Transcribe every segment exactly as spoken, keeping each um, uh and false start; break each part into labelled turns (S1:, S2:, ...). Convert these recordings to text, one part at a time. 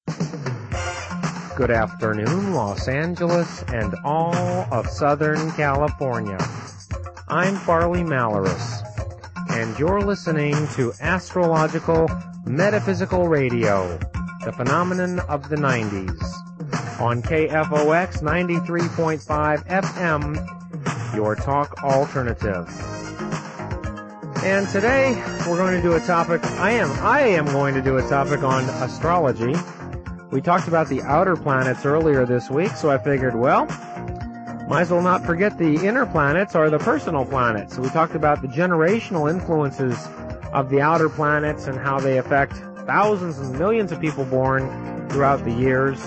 S1: Good afternoon, Los Angeles and all of Southern California. I'm Farley Malorus, and you're listening to Astrological Metaphysical Radio, the phenomenon of the nineties, on K F O X ninety-three point five F M, your talk alternative. And today we're going to do a topic, I am, I am going to do a topic on astrology. We talked about the outer planets earlier this week, so I figured, well, might as well not forget the inner planets or the personal planets. So we talked about the generational influences of the outer planets and how they affect thousands and millions of people born throughout the years,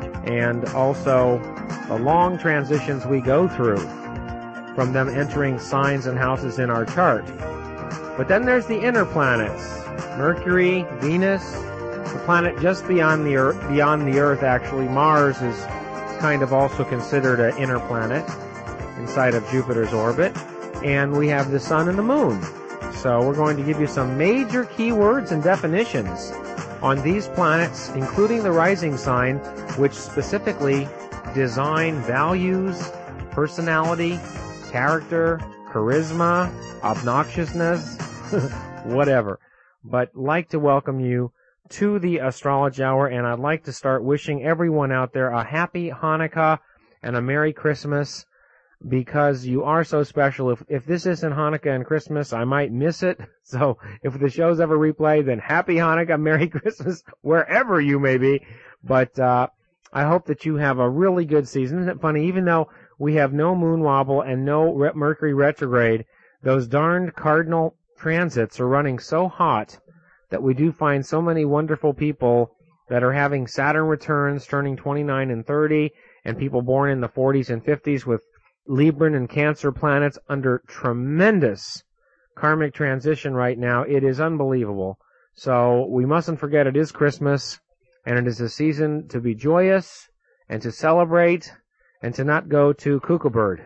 S1: and also the long transitions we go through from them entering signs and houses in our chart. But then there's the inner planets, Mercury, Venus, the planet just beyond the Earth, beyond the Earth actually. Mars is kind of also considered an inner planet inside of Jupiter's orbit. And we have the Sun and the Moon. So we're going to give you some major keywords and definitions on these planets, including the rising sign, which specifically design values, personality, character, charisma, obnoxiousness, whatever. But like to welcome you to the Astrology Hour, and I'd like to start wishing everyone out there a happy Hanukkah and a Merry Christmas, because you are so special. If if this isn't Hanukkah and Christmas, I might miss it. So if the show's ever replayed, then happy Hanukkah, Merry Christmas, wherever you may be. But uh I hope that you have a really good season. Isn't it funny? Even though we have no moon wobble and no re- Mercury retrograde, those darned cardinal transits are running so hot that we do find so many wonderful people that are having Saturn returns, turning twenty-nine and thirty, and people born in the forties and fifties with Libran and Cancer planets under tremendous karmic transition right now. It is unbelievable. So we mustn't forget it is Christmas, and it is a season to be joyous and to celebrate and to not go to Kookaburra.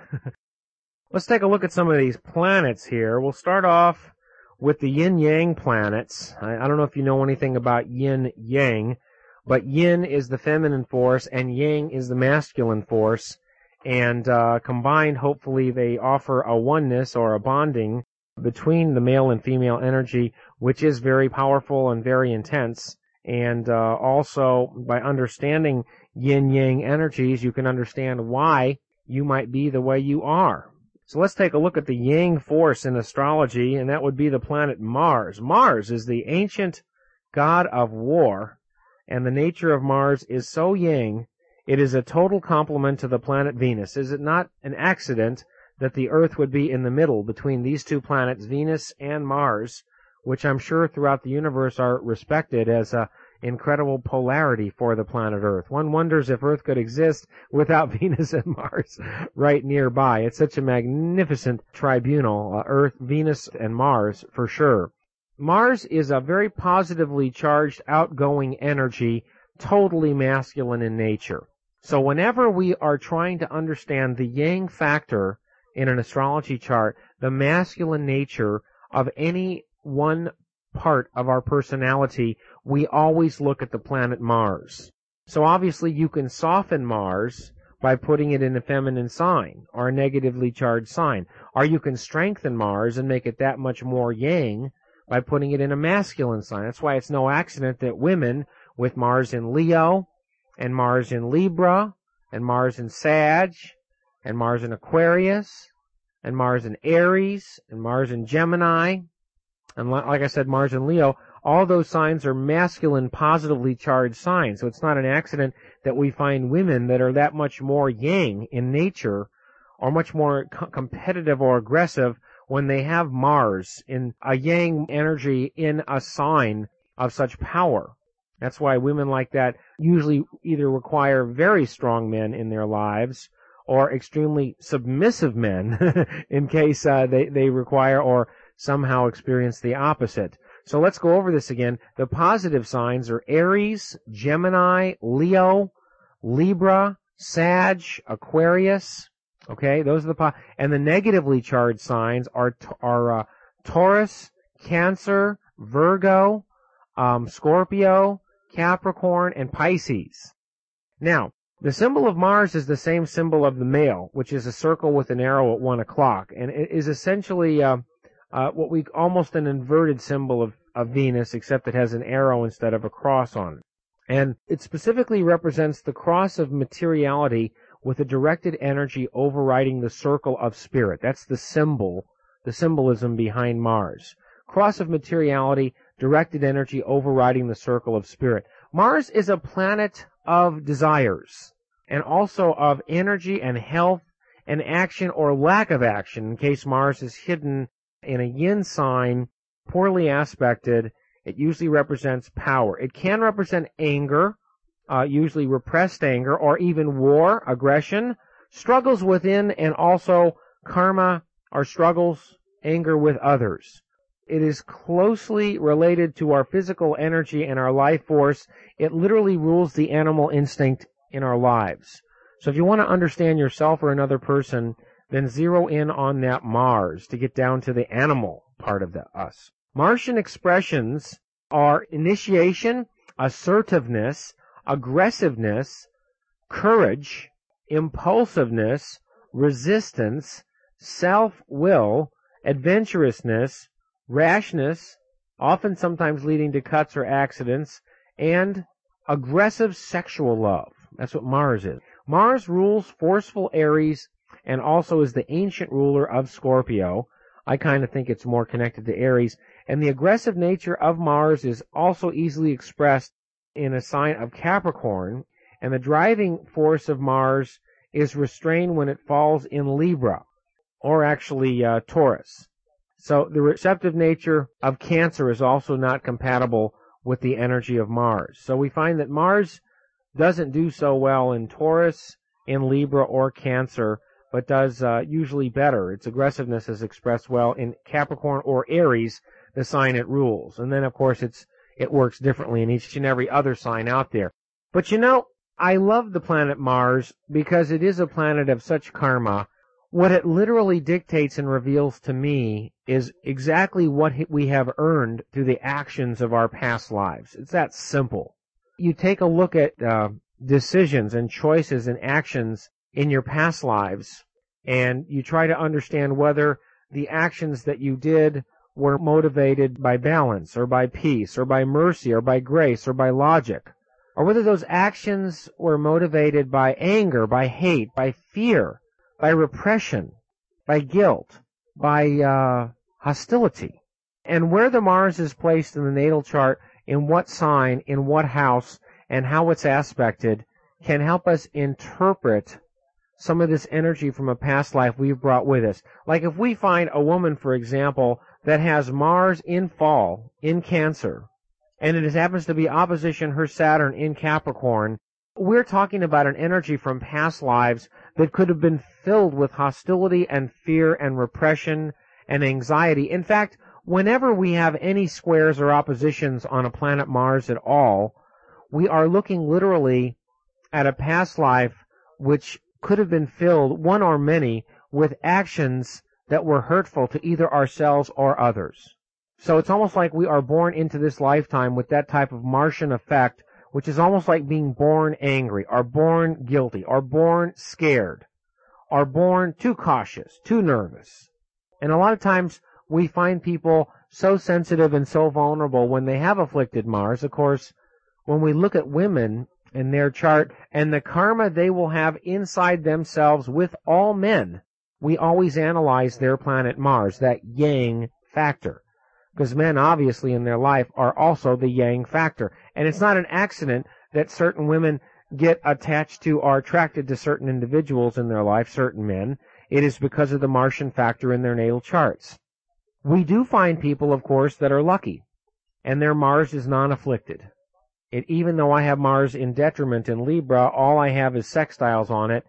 S1: Let's take a look at some of these planets here. We'll start off with the yin-yang planets. I, I don't know if you know anything about yin-yang, but yin is the feminine force and yang is the masculine force, and uh, combined, hopefully, they offer a oneness or a bonding between the male and female energy, which is very powerful and very intense. And uh, also, by understanding yin-yang energies, you can understand why you might be the way you are. So let's take a look at the yang force in astrology, and that would be the planet Mars. Mars is the ancient god of war, and the nature of Mars is so yang, it is a total complement to the planet Venus. Is it not an accident that the Earth would be in the middle between these two planets, Venus and Mars, which I'm sure throughout the universe are respected as a incredible polarity for the planet Earth. One wonders if Earth could exist without Venus and Mars right nearby. It's such a magnificent tribunal, uh, Earth, Venus, and Mars for sure. Mars is a very positively charged, outgoing energy, totally masculine in nature. So whenever we are trying to understand the yang factor in an astrology chart, the masculine nature of any one part of our personality, we always look at the planet Mars. So obviously you can soften Mars by putting it in a feminine sign or a negatively charged sign. Or you can strengthen Mars and make it that much more yang by putting it in a masculine sign. That's why it's no accident that women with Mars in Leo and Mars in Libra and Mars in Sag and Mars in Aquarius and Mars in Aries and Mars in Gemini, and like I said, Mars in Leo, all those signs are masculine, positively charged signs. So it's not an accident that we find women that are that much more yang in nature or much more co- competitive or aggressive when they have Mars in a yang energy in a sign of such power. That's why women like that usually either require very strong men in their lives or extremely submissive men in case uh, they, they require or somehow experience the opposite. So let's go over this again. The positive signs are Aries, Gemini, Leo, Libra, Sag, Aquarius. Okay, those are the po- and the negatively charged signs are are uh, Taurus, Cancer, Virgo, um, Scorpio, Capricorn, and Pisces. Now, the symbol of Mars is the same symbol of the male, which is a circle with an arrow at one o'clock, and it is essentially uh, uh, what we almost an inverted symbol of, of Venus, except it has an arrow instead of a cross on it. And it specifically represents the cross of materiality with a directed energy overriding the circle of spirit. That's the symbol, the symbolism behind Mars. Cross of materiality, directed energy overriding the circle of spirit. Mars is a planet of desires, and also of energy and health and action or lack of action, in case Mars is hidden in a yin sign, poorly aspected. It usually represents power. It can represent anger, uh, usually repressed anger, or even war, aggression, struggles within, and also karma, or struggles, anger with others. It is closely related to our physical energy and our life force. It literally rules the animal instinct in our lives. So if you want to understand yourself or another person, then zero in on that Mars to get down to the animal part of the us. Martian expressions are initiation, assertiveness, aggressiveness, courage, impulsiveness, resistance, self-will, adventurousness, rashness, often sometimes leading to cuts or accidents, and aggressive sexual love. That's what Mars is. Mars rules forceful Aries and also is the ancient ruler of Scorpio. I kind of think it's more connected to Aries. And the aggressive nature of Mars is also easily expressed in a sign of Capricorn. And the driving force of Mars is restrained when it falls in Libra, or actually uh, Taurus. So the receptive nature of Cancer is also not compatible with the energy of Mars. So we find that Mars doesn't do so well in Taurus, in Libra, or Cancer, but does uh, usually better. Its aggressiveness is expressed well in Capricorn or Aries, the sign it rules. And then, of course, it's it works differently in each and every other sign out there. But you know, I love the planet Mars because it is a planet of such karma. What it literally dictates and reveals to me is exactly what we have earned through the actions of our past lives. It's that simple. You take a look at uh, decisions and choices and actions in your past lives, and you try to understand whether the actions that you did were motivated by balance, or by peace, or by mercy, or by grace, or by logic, or whether those actions were motivated by anger, by hate, by fear, by repression, by guilt, by uh, hostility. And where the Mars is placed in the natal chart, in what sign, in what house, and how it's aspected, can help us interpret some of this energy from a past life we've brought with us. Like if we find a woman, for example, that has Mars in fall, in Cancer, and it happens to be opposition her Saturn in Capricorn, we're talking about an energy from past lives that could have been filled with hostility and fear and repression and anxiety. In fact, whenever we have any squares or oppositions on a planet Mars at all, we are looking literally at a past life which could have been filled, one or many, with actions that were hurtful to either ourselves or others. So it's almost like we are born into this lifetime with that type of Martian effect, which is almost like being born angry, or born guilty, or born scared, or born too cautious, too nervous. And a lot of times we find people so sensitive and so vulnerable when they have afflicted Mars. Of course, when we look at women in their chart and the karma they will have inside themselves with all men, we always analyze their planet Mars, that yang factor. Because men, obviously, in their life are also the yang factor. And it's not an accident that certain women get attached to or attracted to certain individuals in their life, certain men. It is because of the Martian factor in their natal charts. We do find people, of course, that are lucky, and their Mars is non-afflicted. It, even though I have Mars in detriment in Libra, all I have is sextiles on it,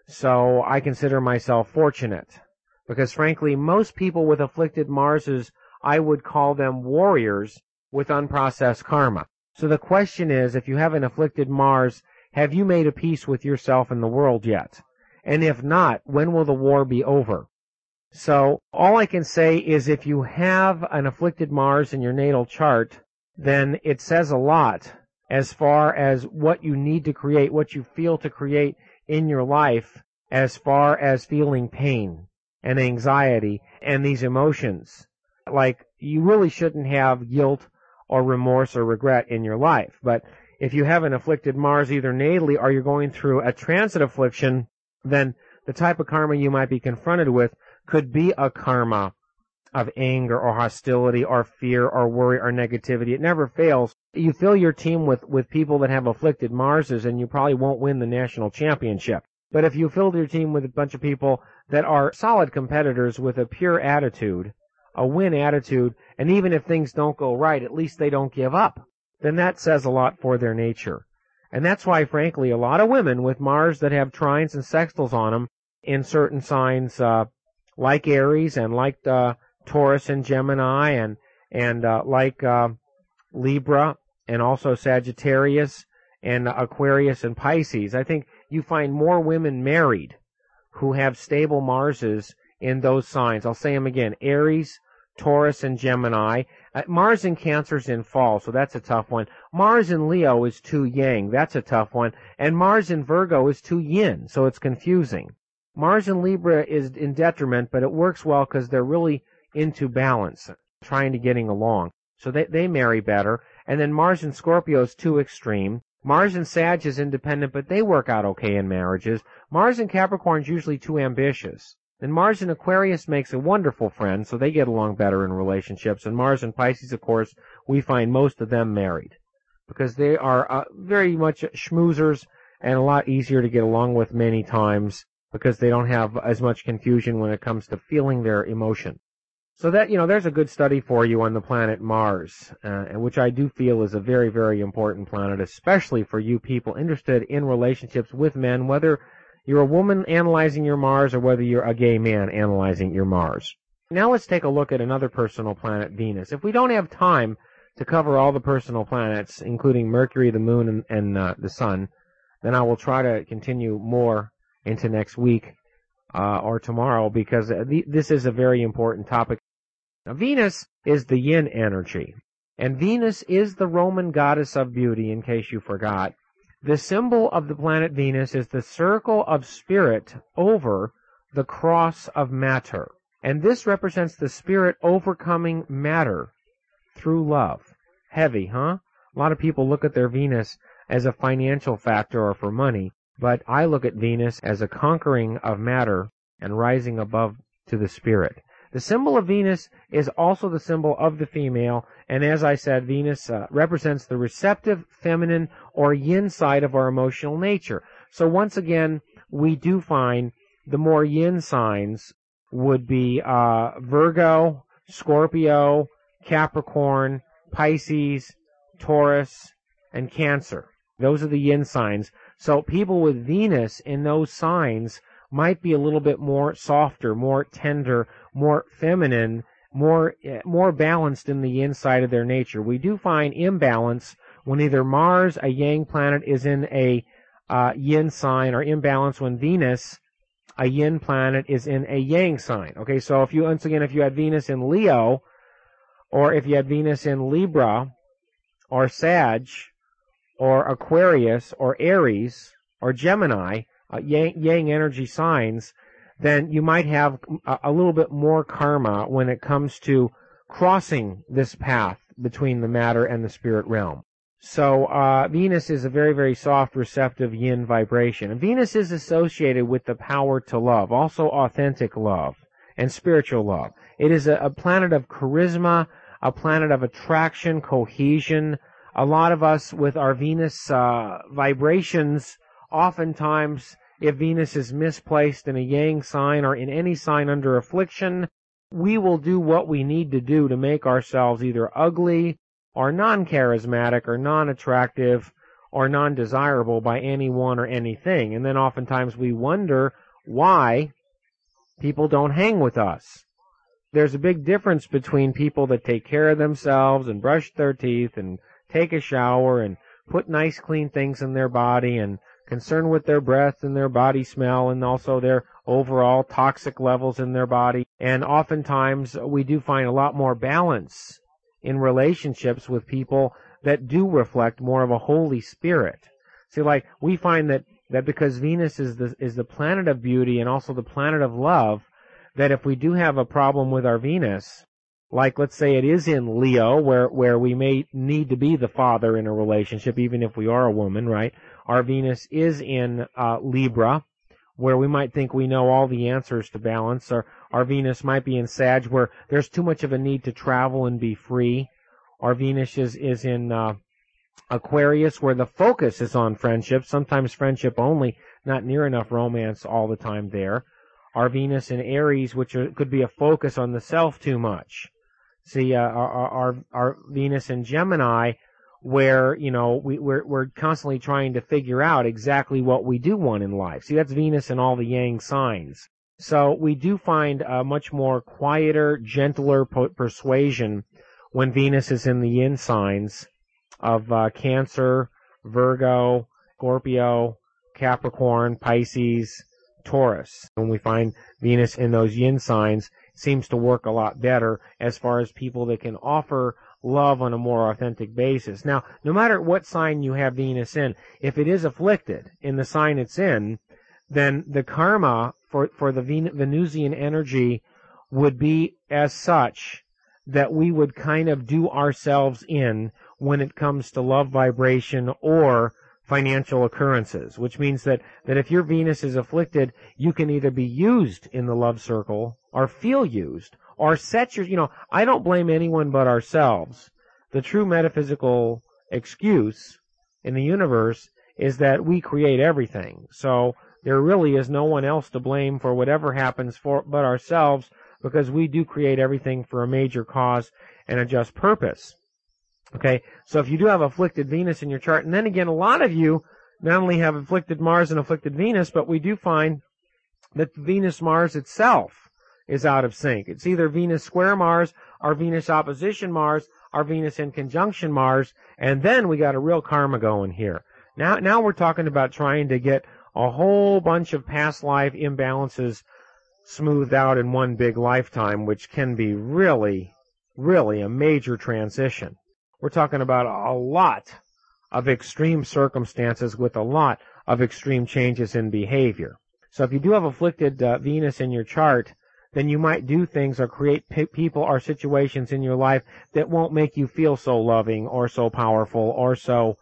S1: so I consider myself fortunate. Because, frankly, most people with afflicted Marses, I would call them warriors with unprocessed karma. So the question is, if you have an afflicted Mars, have you made a peace with yourself and the world yet? And if not, when will the war be over? So all I can say is if you have an afflicted Mars in your natal chart, then it says a lot as far as what you need to create, what you feel to create in your life, as far as feeling pain and anxiety and these emotions. Like, you really shouldn't have guilt or remorse or regret in your life. But if you have an afflicted Mars either natally or you're going through a transit affliction, then the type of karma you might be confronted with could be a karma of anger or hostility or fear or worry or negativity. It never fails. You fill your team with, with people that have afflicted Marses, and you probably won't win the national championship. But if you fill your team with a bunch of people that are solid competitors with a pure attitude, a win attitude, and even if things don't go right, at least they don't give up, then that says a lot for their nature. And that's why, frankly, a lot of women with Mars that have trines and sextiles on them in certain signs, uh, like Aries and like uh, Taurus and Gemini and and uh, like uh, Libra and also Sagittarius and uh, Aquarius and Pisces, I think you find more women married who have stable Marses in those signs. I'll say them again: Aries, Taurus, and Gemini. Uh, Mars in Cancer's in fall, so that's a tough one. Mars in Leo is too yang. That's a tough one. And Mars in Virgo is too yin, so it's confusing. Mars in Libra is in detriment, but it works well because they're really into balance, trying to getting along. So they, they marry better. And then Mars in Scorpio is too extreme. Mars in Sag is independent, but they work out okay in marriages. Mars in Capricorn is usually too ambitious. And Mars in Aquarius makes a wonderful friend, so they get along better in relationships. And Mars in Pisces, of course, we find most of them married because they are uh, very much schmoozers and a lot easier to get along with many times because they don't have as much confusion when it comes to feeling their emotion. So that, you know, there's a good study for you on the planet Mars, uh, which I do feel is a very, very important planet, especially for you people interested in relationships with men, whether you're a woman analyzing your Mars or whether you're a gay man analyzing your Mars. Now let's take a look at another personal planet, Venus. If we don't have time to cover all the personal planets, including Mercury, the Moon, and, and uh, the Sun, then I will try to continue more into next week uh, or tomorrow because uh, th- this is a very important topic. Now, Venus is the yin energy, and Venus is the Roman goddess of beauty, in case you forgot. The symbol of the planet Venus is the circle of spirit over the cross of matter. And this represents the spirit overcoming matter through love. Heavy, huh? A lot of people look at their Venus as a financial factor or for money, but I look at Venus as a conquering of matter and rising above to the spirit. The symbol of Venus is also the symbol of the female, and as I said, Venus uh, represents the receptive, feminine, or yin side of our emotional nature. So once again, we do find the more yin signs would be uh, Virgo, Scorpio, Capricorn, Pisces, Taurus, and Cancer. Those are the yin signs. So people with Venus in those signs might be a little bit more softer, more tender, more feminine, more more balanced in the inside of their nature. We do find imbalance when either Mars, a yang planet, is in a uh, yin sign, or imbalance when Venus, a yin planet, is in a yang sign. Okay, so if you, once again, if you had Venus in Leo, or if you had Venus in Libra, or Sag, or Aquarius, or Aries, or Gemini, uh, yang, yang energy signs, then you might have a, a little bit more karma when it comes to crossing this path between the matter and the spirit realm. So uh, Venus is a very, very soft, receptive yin vibration. And Venus is associated with the power to love, also authentic love and spiritual love. It is a, a planet of charisma, a planet of attraction, cohesion. A lot of us with our Venus uh, vibrations, oftentimes, if Venus is misplaced in a yang sign or in any sign under affliction, we will do what we need to do to make ourselves either ugly or non-charismatic or non-attractive or non-desirable by anyone or anything. And then oftentimes we wonder why people don't hang with us. There's a big difference between people that take care of themselves and brush their teeth and take a shower and put nice clean things in their body and concerned with their breath and their body smell and also their overall toxic levels in their body. And oftentimes we do find a lot more balance in relationships with people that do reflect more of a Holy Spirit. See, like, we find that, that because Venus is the, is the planet of beauty and also the planet of love, that if we do have a problem with our Venus, like let's say it is in Leo, where, where we may need to be the father in a relationship, even if we are a woman, right? Our Venus is in uh, Libra, where we might think we know all the answers to balance, or our Venus might be in Sag, where there's too much of a need to travel and be free. Our Venus is, is in uh, Aquarius, where the focus is on friendship, sometimes friendship only, not near enough romance all the time there. Our Venus in Aries, which are, could be a focus on the self too much. See, uh, our, our, our Venus in Gemini, where, you know, we, we're, we're constantly trying to figure out exactly what we do want in life. See, that's Venus in all the Yang signs. So we do find a much more quieter, gentler po- persuasion when Venus is in the Yin signs of uh, Cancer, Virgo, Scorpio, Capricorn, Pisces, Taurus. When we find Venus in those Yin signs, seems to work a lot better as far as people that can offer love on a more authentic basis. Now, no matter what sign you have Venus in, if it is afflicted in the sign it's in, then the karma for, for the Ven- Venusian energy would be as such that we would kind of do ourselves in when it comes to love vibration or financial occurrences, which means that, that if your Venus is afflicted, you can either be used in the love circle or feel used or set your, you know, I don't blame anyone but ourselves. The true metaphysical excuse in the universe is that we create everything. So there really is no one else to blame for whatever happens for but ourselves, because we do create everything for a major cause and a just purpose. Okay, so if you do have afflicted Venus in your chart, and then again, a lot of you not only have afflicted Mars and afflicted Venus, but we do find that Venus-Mars itself is out of sync. It's either Venus square Mars, or Venus opposition Mars, or Venus in conjunction Mars, and then we got a real karma going here. Now, now we're talking about trying to get a whole bunch of past life imbalances smoothed out in one big lifetime, which can be really, really a major transition. We're talking about a lot of extreme circumstances with a lot of extreme changes in behavior. So if you do have afflicted uh, Venus in your chart, then you might do things or create p- people or situations in your life that won't make you feel so loving or so powerful or so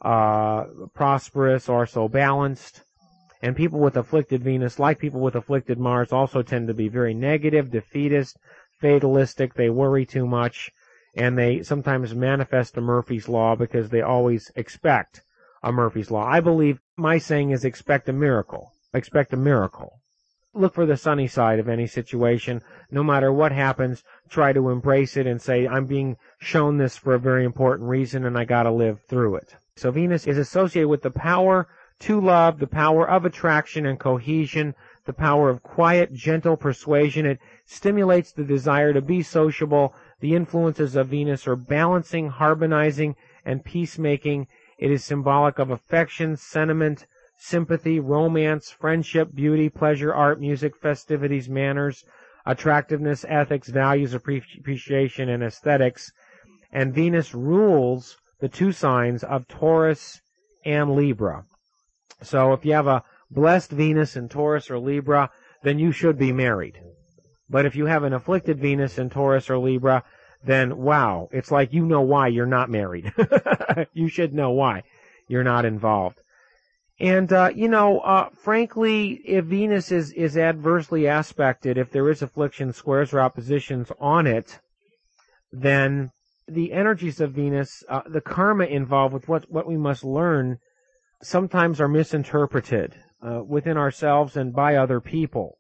S1: uh, prosperous or so balanced. And people with afflicted Venus, like people with afflicted Mars, also tend to be very negative, defeatist, fatalistic. They worry too much. And they sometimes manifest a Murphy's Law because they always expect a Murphy's Law. I believe my saying is expect a miracle. Expect a miracle. Look for the sunny side of any situation. No matter what happens, try to embrace it and say, I'm being shown this for a very important reason and I gotta live through it. So Venus is associated with the power to love, the power of attraction and cohesion, the power of quiet, gentle persuasion. It stimulates the desire to be sociable. The influences of Venus are balancing, harmonizing, and peacemaking. It is symbolic of affection, sentiment, sympathy, romance, friendship, beauty, pleasure, art, music, festivities, manners, attractiveness, ethics, values, appreciation, and aesthetics. And Venus rules the two signs of Taurus and Libra. So if you have a blessed Venus in Taurus or Libra, then you should be married. But if you have an afflicted Venus in Taurus or Libra, then wow, it's like you know why you're not married. You should know why you're not involved. And, uh, you know, uh, frankly, if Venus is, is adversely aspected, if there is affliction, squares, or oppositions on it, then the energies of Venus, uh, the karma involved with what, what we must learn, sometimes are misinterpreted uh, within ourselves and by other people.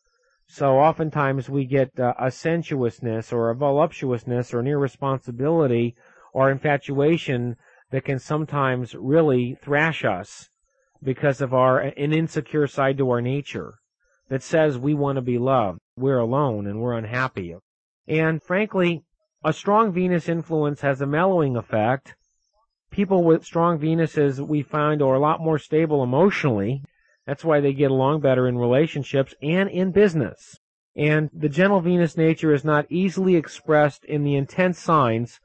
S1: So oftentimes we get uh, a sensuousness or a voluptuousness or an irresponsibility or infatuation that can sometimes really thrash us because of our an insecure side to our nature that says we want to be loved, we're alone, and we're unhappy. And frankly, a strong Venus influence has a mellowing effect. People with strong Venuses we find are a lot more stable emotionally. That's why they get along better in relationships and in business. And the gentle Venus nature is not easily expressed in the intense signs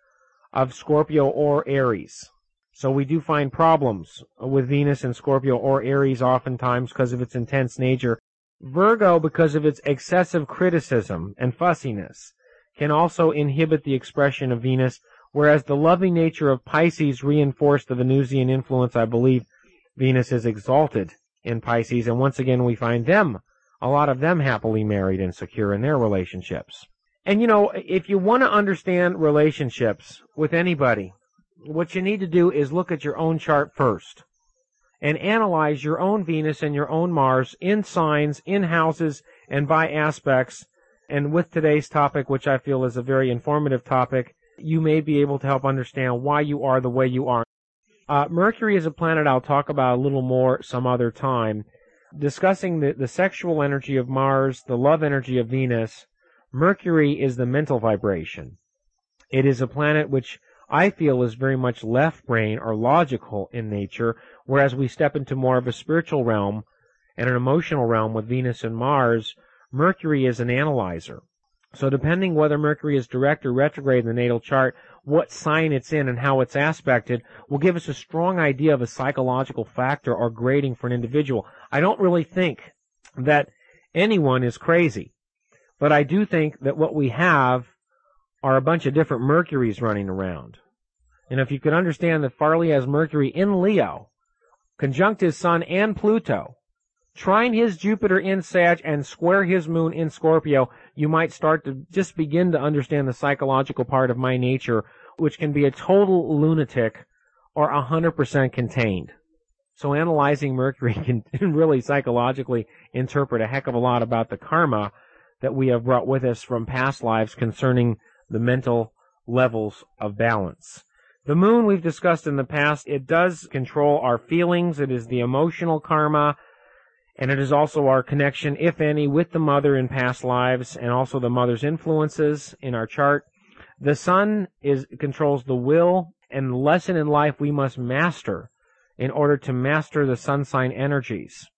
S1: of Scorpio or Aries. So we do find problems with Venus in Scorpio or Aries oftentimes because of its intense nature. Virgo, because of its excessive criticism and fussiness, can also inhibit the expression of Venus, whereas the loving nature of Pisces, reinforced the Venusian influence, I believe Venus is exalted in Pisces, and once again we find them, a lot of them happily married and secure in their relationships. And you know, if you want to understand relationships with anybody, what you need to do is look at your own chart first and analyze your own Venus and your own Mars in signs, in houses, and by aspects. And with today's topic, which I feel is a very informative topic, you may be able to help understand why you are the way you are. Uh, Mercury is a planet I'll talk about a little more some other time. Discussing the, the sexual energy of Mars, the love energy of Venus, Mercury is the mental vibration. It is a planet which I feel is very much left brain or logical in nature, whereas we step into more of a spiritual realm and an emotional realm with Venus and Mars. Mercury is an analyzer. So depending whether Mercury is direct or retrograde in the natal chart, what sign it's in and how it's aspected will give us a strong idea of a psychological factor or grading for an individual. I don't really think that anyone is crazy, but I do think that what we have are a bunch of different Mercuries running around. And if you could understand that Farley has Mercury in Leo, conjunct his Sun and Pluto, trine his Jupiter in Sag, and square his Moon in Scorpio, you might start to just begin to understand the psychological part of my nature, which can be a total lunatic or one hundred percent contained. So analyzing Mercury can really psychologically interpret a heck of a lot about the karma that we have brought with us from past lives concerning the mental levels of balance. The Moon we've discussed in the past. It does control our feelings. It is the emotional karma. And it is also our connection, if any, with the mother in past lives, and also the mother's influences in our chart. The Sun is controls the will and lesson in life we must master in order to master the Sun sign energies.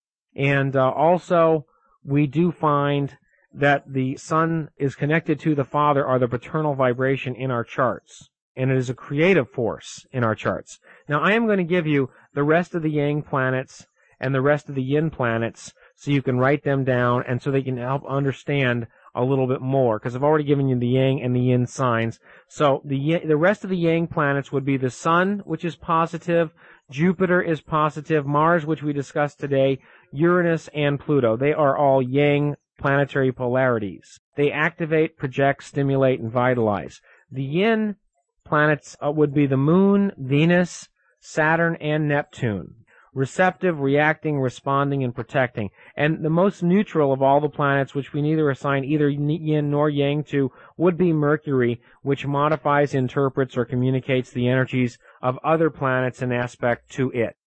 S1: And uh, also, we do find that the Sun is connected to the Father, or the paternal vibration in our charts. And it is a creative force in our charts. Now, I am going to give you the rest of the Yang planets and the rest of the Yin planets, so you can write them down and so they can help understand a little bit more, because I've already given you the Yang and the Yin signs. So the the rest of the Yang planets would be the Sun, which is positive, Jupiter is positive, Mars, which we discussed today, Uranus, and Pluto. They are all Yang planetary polarities. They activate, project, stimulate, and vitalize. The Yin planets uh, would be the Moon, Venus, Saturn, and Neptune. Receptive, reacting, responding, and protecting. And the most neutral of all the planets, which we neither assign either Yin nor Yang to, would be Mercury, which modifies, interprets, or communicates the energies of other planets in aspect to it.